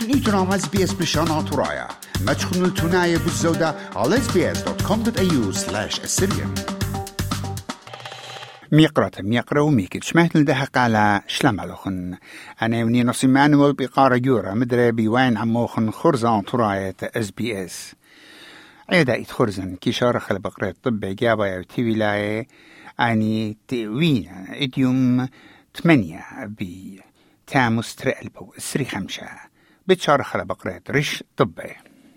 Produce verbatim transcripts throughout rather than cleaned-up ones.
نيتنا اس بي اس بلشان ترايا ما تخنوا التناية بالزودة على اس بي اس دوت كوم دوت اي يو سلاش السريان ميقرة ميقرة وميكت شمهت لدهق على شلمالوخن أنا وني نصي مانوال بقارة جورا مدري بيوين عموخن خرزان تراية اس بي اس عيدا خرزن كي شارخ البقرة الطب جابا يوتي ولاية أني تأوين إديوم ثمانية بي تاموس ترقلبو سري خمشة بتشارخ البقرة رش طبي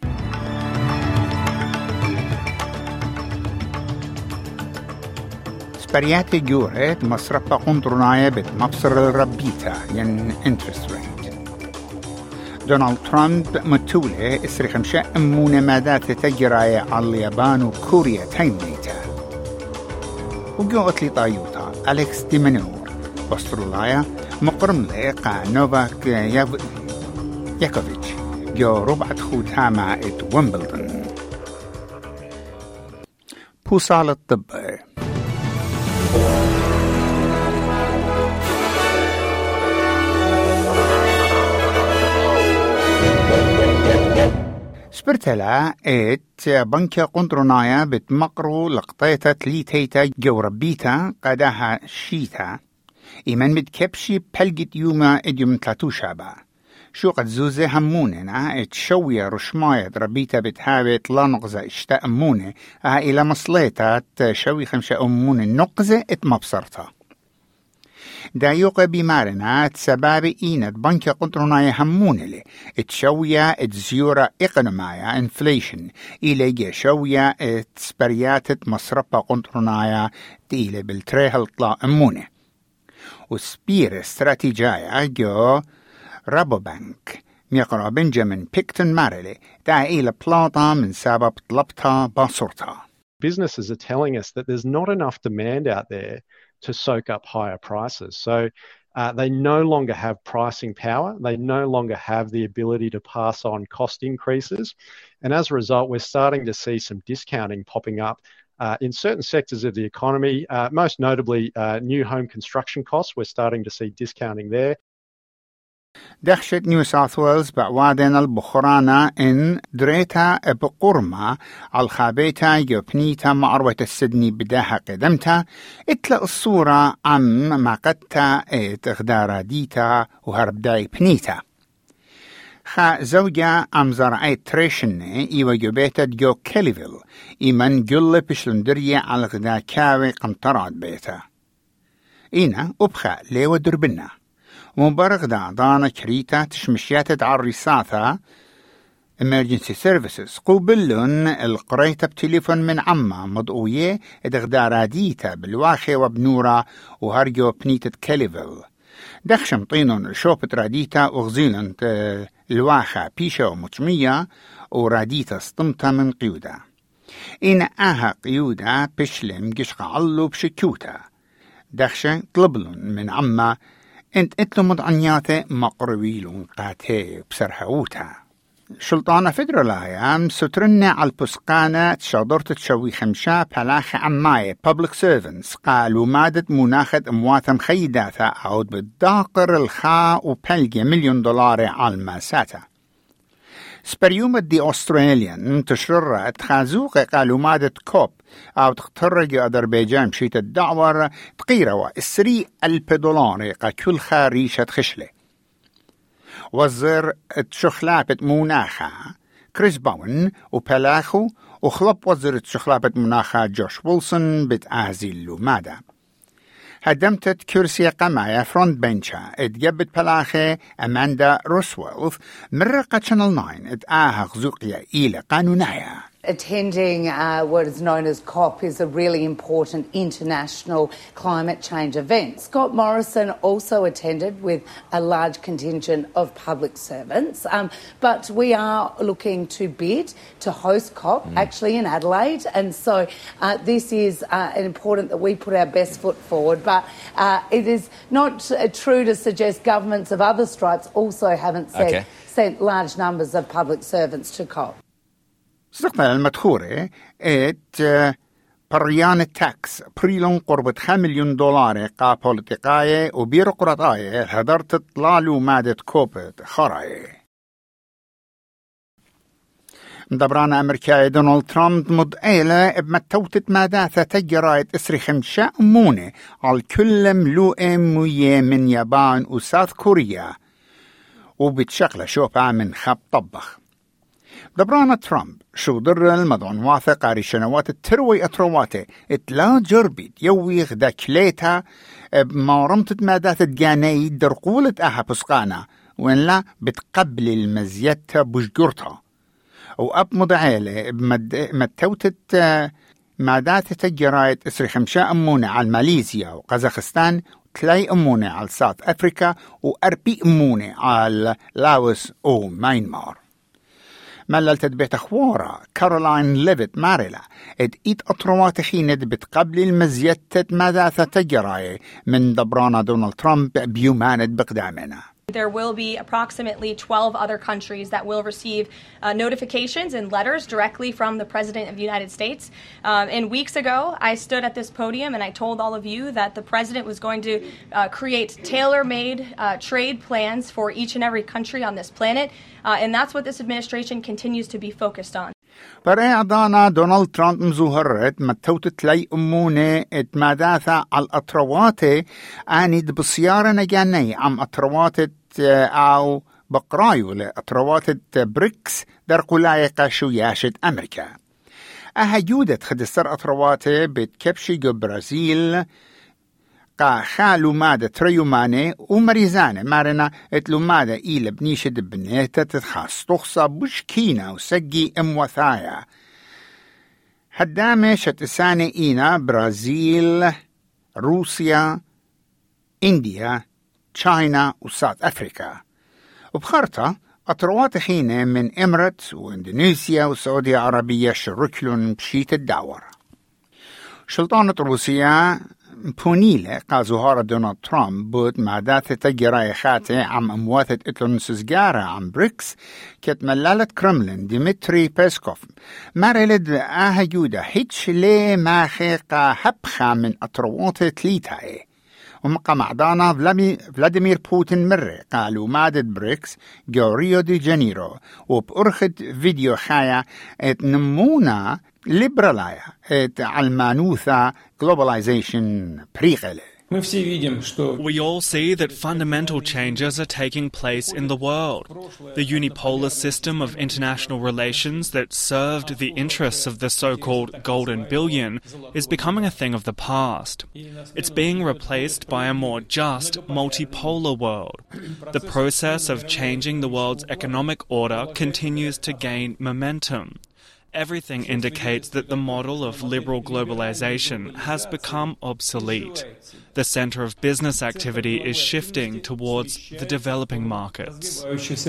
سبريات جورت مصرفة قنطرناية بتمبصر الربيتا ين انترست ريت دونالد ترامب متولي اسري خمشة امونة مادات تجراية على اليابان وكوريا تايميتا وجوغت لي طايوتا أليكس ديمنور بسترولايا مقرم لقى نوفاك ياف... ياكوفيتش جو ربعة خودها مع ات ويمبلدون بوصال الطب سبرتلا ات بنكة قنطرنايا بتمقرو لقطيتا تليتيتا جوربيتا قداها شيتا إيمان متكبشي بلقت يوما إديوم تلاتو شابا شو قد زوزي هموننا اتشوية رشماية ربيتا بتهابت لا نقزة اشتا أمونة اه إلى مصليتا تشوي خمشة أمونة نقزة اتمبصرتا دا يوقع بمارنا تسباب إينت بنكة قنطرنايا همونة لي اتشوية اتزيورة إقنمايا انفليشن إلى جشوية اتسبريات مصرفة قنطرنايا تيلي بالتريهل طلا أمونة وسبير استراتيجية جو رابوبانك ميقرا بنجامين بيكتون مارلي دا إلى بلاطة من سبب طلبتها باصورتها. Businesses are telling us that there's not enough demand out there to soak up higher prices. So uh, they no longer have pricing power. They no longer have the ability to pass on cost increases. And as a result, we're starting to see some discounting popping up uh, in certain sectors of the economy, uh, most notably uh, new home construction costs. We're starting to see discounting there. دخشت نيو ساوث ويلز بعوادن البخرانة إن دريتا بقرمة على الخابيتا يوبنيتا معروة السدني بداها قدمتا اتلا الصورة عم ما قدتا اتغدارا ديتا وهرب داي بنيتا خا زوجة عم زرعي تريشنة إيوا جوبيتا جو كاليفيل إيمن جل بشلندرية على غدا كاوي قمطرات بيتا إينا أبخا ليو دربنا ومبارغ دا دانا كريتا تشمشيات عالرساثة emergency services قوبلن القريتا بتليفون من عما مضؤية ادغدارا ديتا بالواخي وبنورا وهرجو بنيتة كاليفيل دخشم طينون شوبت راديتا وغزيلن الواخا بيشا ومطمية وراديتا سطمتا من قيودا إن آها قيودا بشلم قشق علو بشكوتا دخشم طلبلن من عما انت اتلو مضعنياته مقرويلون قاتي بسرحوتا شلطانة فدرالايا سترنا على البسقانة تشادرت تشوي خمشة بلاخ عماية public servants قالوا مادة مناخد امواتم خيداتا عود بالداقر الخاء وبلجي مليون دولار على الماساتا سبريومة دي أستراليان تشررت خازوق قالوا مادة كوب أو تخترج أذربيجان بشيت الدعوة تقيروا السري ألف دولار كل خاريشة خشلة وزر تشخلابة مناخة كريس باون وبلاخو وخلب وزر تشخلابة مناخة جوش ويلسون بتأزيل مادة هدمتت كرسي قماية فرونت بنشا اتجبت بلاخي أماندا روسويلث مرقة شانل ناين اتآها غزوقيا إلى قانونايا. Attending uh, what is known as COP is a really important international climate change event. Scott Morrison also attended with a large contingent of public servants, um, but we are looking to bid to host COP mm. actually in Adelaide, and so uh, this is uh, important that we put our best foot forward, but uh, it is not uh, true to suggest governments of other stripes also haven't said, okay. sent large numbers of public servants to COP. صدقنا المدخورة ات بريان التاكس بريلون قربة خمسة مليون دولار قا بوليتيقاية وبيروقراطاية هدرت طلالو مادة كوبت خراية دبران أمريكا دونالد ترامب مضئيلة بمتوتت ماداثة تجرايت إسري خمشة أمونة على كل ملوء موية من يابان وساوث كوريا وبتشغله شوبة من خب طبخ. دبران ترامب شو در المضون واثق عري شنوات التروي أترواته اتلا جربيد يوي غدا كليتا بمارمتت ماداثة جاني درقولة أها بسقانا وإن لا بتقبل المزيت بجورتها وأب مضعيلة بمتوتت مادات تجرايت إسري خمشة أمونة على ماليزيا وقزاخستان تلاي أمونة على ساوث أفريكا وأربي أمونة على لاوس وماينمار. ملل تدبيت أخوارا كارولاين ليفيت ماريلا اد إيد أطروات خيند بتقبل المزيتة مادات تجراي من دبرانا دونالد ترامب بيوماند بقدامنا. There will be approximately twelve other countries that will receive uh, notifications and letters directly from the President of the United States. Um, and weeks ago, I stood at this podium and I told all of you that the President was going to uh, create tailor-made uh, trade plans for each and every country on this planet. Uh, and that's what this administration continues to be focused on. برأي أعضانا دونالد ترامب مزوهرت متوتت لي أمونة اتماداثة على الأطروات آنيد بصيارة نجاني عم أطروات أو بقرايو لأطروات بريكس در قلايقة شوياشة أمريكا. أها جودة خدستر أطروات بتكبشي جو برازيل قا خالو مادة تريوماني ومريزانة مارنا اتلو مادة إيلا بنيشة بنيتة تتخاص تخصى بشكينة وسجي ام وثايا هدامة شتسانة إينا برازيل روسيا إنديا تشاينا وساوث أفريكا وبخارطة أطروات خينة من إمارات وإندونيسيا والسعودية العربية شركلون بشيت الدور. شلطانة روسيا بونيلة قازوهارة دونالد ترامب بود معدات تجراي خاتي عم أمواثة إتلون سزجارة عم بريكس كت ملالة كرملين ديمتري بيسكوف مارلد آها جودة هيتش لي ماخيقا هبخة من أطروات تليتاي ومقا معدانا فلاديمير بوتين مرة قالوا مادة بريكس جو ريو دي جانيرو وبأرخد فيديو خايا اتنمونا ليبرالايا اتعلمانوثا globalization بريغلة. We all see that fundamental changes are taking place in the world. The unipolar system of international relations that served the interests of the so-called golden billion is becoming a thing of the past. It's being replaced by a more just, multipolar world. The process of changing the world's economic order continues to gain momentum. Everything indicates that the model of liberal globalization has become obsolete. The center of business activity is shifting towards the developing markets.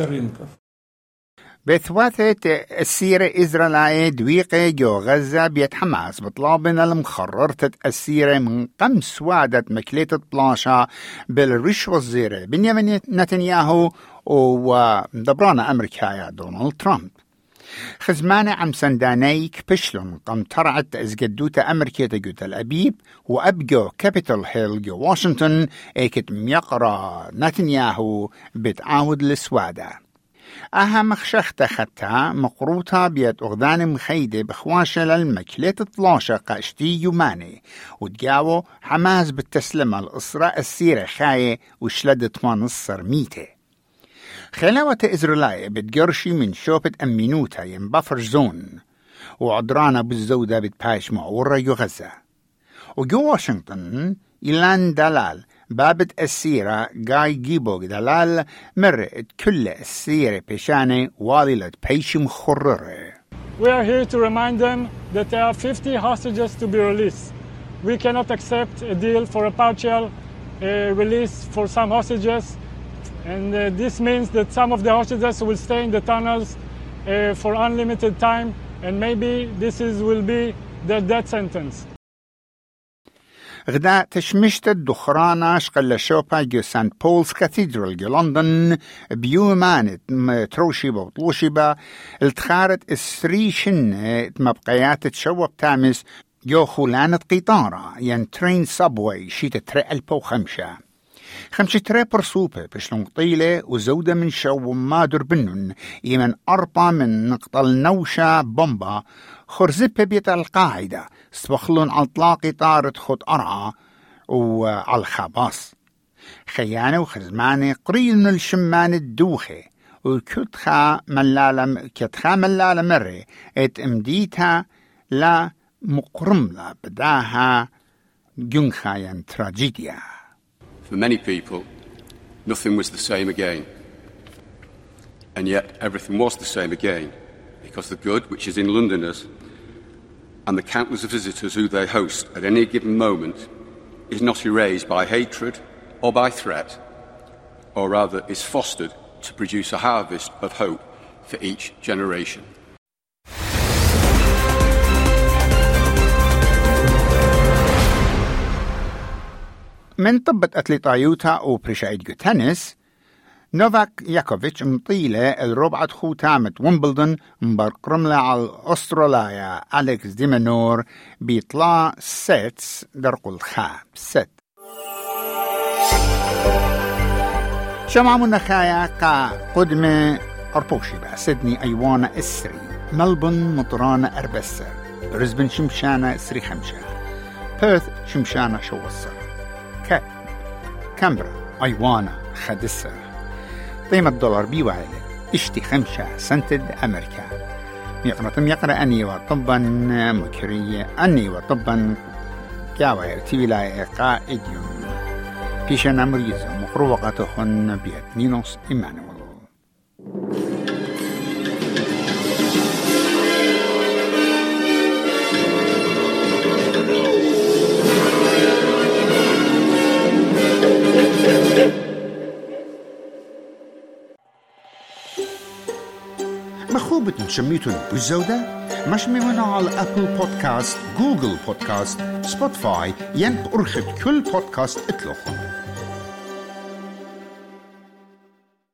بثوثت السيرة إسرائيلية دويقة جو غزة بيت حماس بطلابنا المخررة السيرة من قمس وعدة مكلية بلاشا بالرش والزيرة بنيامين نتنياهو ودبرانا أمريكا دونالد ترامب. خزمانة عم سندانيك بشلون قم ترعت ازقدوتا أمريكا تجوت الأبيب وأبجو كابيتال هيل جو واشنطن ايكت ميقرا نتنياهو بتعاود لسوادة. أهم خشخت خدتها مقروطة بيت أغذان مخيدة بخواشة للمكلة طلاشة قاشتي يوماني وتجاو حماس بالتسلمة الأسرة السيرة خاية وشلدت منصر ميته. خلاوة إسرائيلية بتجرشي من شوبة أمينوتا ينبفر زون وعدرانا بالزودة بتباش معورة يغزة وجو واشنطن إيلان دلال بابت السيرة جاي جيبوغ دلال مرت كل السيرة بيشانة واللة بيش مخررة. We are here to remind them that there are fifty hostages to be released. We cannot accept a deal for a partial uh, release for some hostages. And uh, this means that some of the hostages will stay in the tunnels uh, for unlimited time, and maybe this is, will be their death sentence. غدا تشمشت الدخرانة شقل شوبا جو سانت بولز كاثيدرال جو لندن بيومانت تروشيبا وطلوشيبا التخارت السريشن مبقيات تشوب تامس جو خولانة قطارة ين ترين سابوي شيت تري ألف وخمسة. خمشتري برسوبة بشلون طيلة وزودة من شو ما دربنن يمن أربع من نقطة النوشة بومبا خرزبة بيت القاعدة سبخلون على طلاقي طارت خط أرعى وعلى الخباص خيانة وخزمانة قريل من الشمان الدوخة وكتخا ملالة كتخا ملالة مرة ات امديتها لا مقرملة بداها جنخايا تراجيديا. For many people, nothing was the same again. And yet everything was the same again, because the good which is in Londoners and the countless visitors who they host at any given moment is not erased by hatred or by threat, or rather is fostered to produce a harvest of hope for each generation. من طبة أتليطايوتا وبريشايد جوتانيس نوفاك ياكوفيتش مطيلة الربعة خوتامة ويمبلدون مبرقرملة على أستراليا أليكس ديمانور بيطلع سيتس درقو الخاب ست شمع منخايا قا قدمة أربوشي با سيدني أيوانا إسري ملبون مطرانة أربسر برزبن شمشانة إسري خمشة بيرث شمشانة شوصر كاب كامبرا أيوانا خدسر قيمة دولار بيوالي اشتي خمسة سنتد أمريكا يقرأتم يقرأ أني وطبا مكرية أني وطبا كاوير تيولاي قائديوم بيشنا مريزو مقروقاتهن بيت نينوس إيمانويل. مخوبة شميتون بالزودة مش ممنوع على أبل بودكاست، جوجل بودكاست، سبوتفاي، ينب أرخد كل بودكاست اتلوخن.